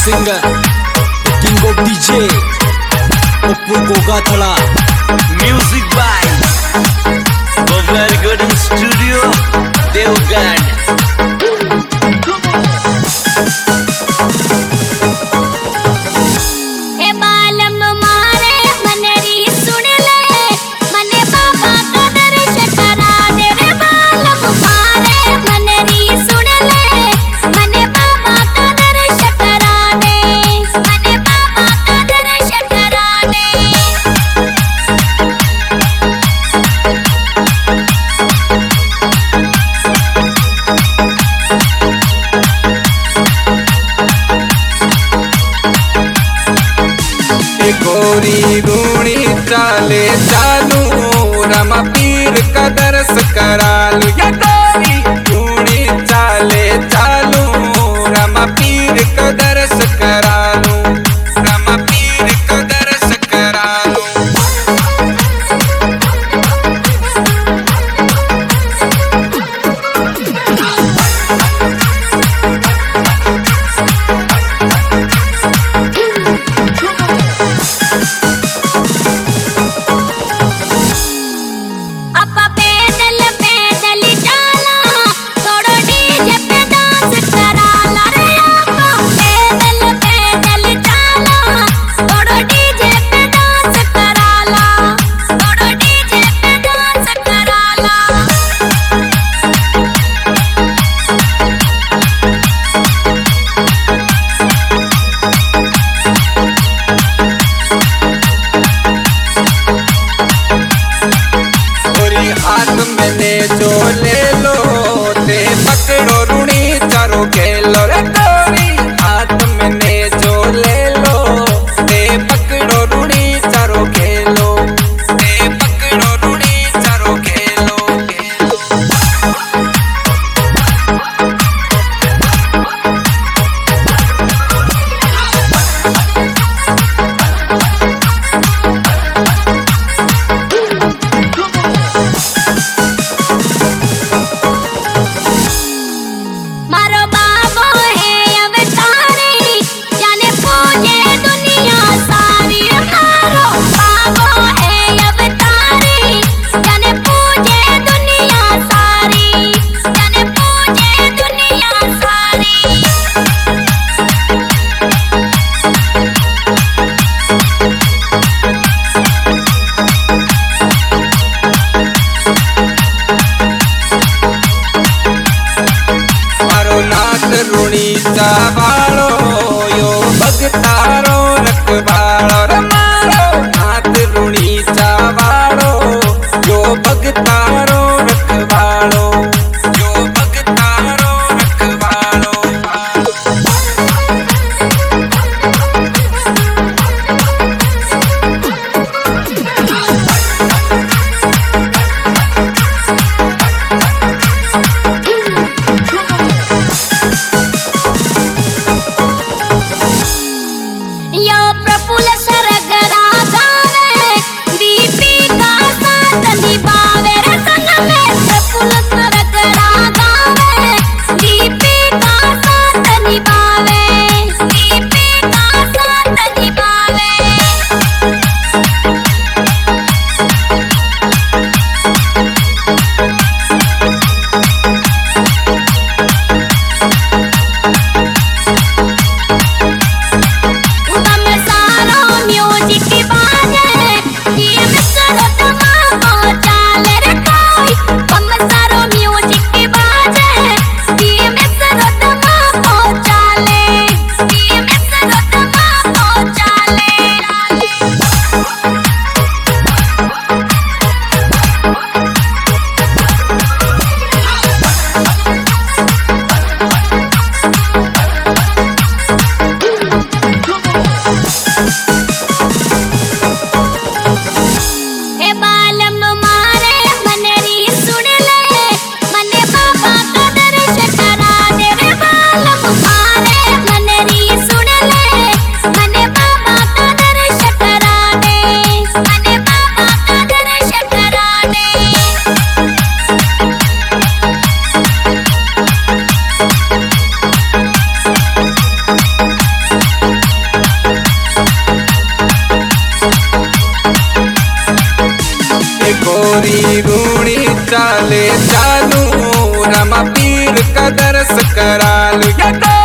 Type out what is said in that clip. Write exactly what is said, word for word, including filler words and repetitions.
singer, the king of D J, Uppu Gogathala. Music by Bobla Recording Studio, Devgarh. गोरी गुणी चाले चालू रमा पीर का दर्श करालू या गोरी गुणी चाले चालू रमा पीर का दर्श करालू रमा पीर का दर्श करालू। हाथ मैंने जो ले लो ते पकड़ो रूणी चारो खेलो रे गोरी। हाथ मैंने जो ले लो ते पकड़ो रूणी चारो खेलो ते पकड़ो रूणी चारो खेलो खेलो। रूणी चावालो यो भगतारो रखवालो रे मारो नाथ रूणी चावालो यो भगतारो रखवालो यो भगतारो रखवालो। गोरी रूणी चाले चालू रमा पीर का दर्श करालू या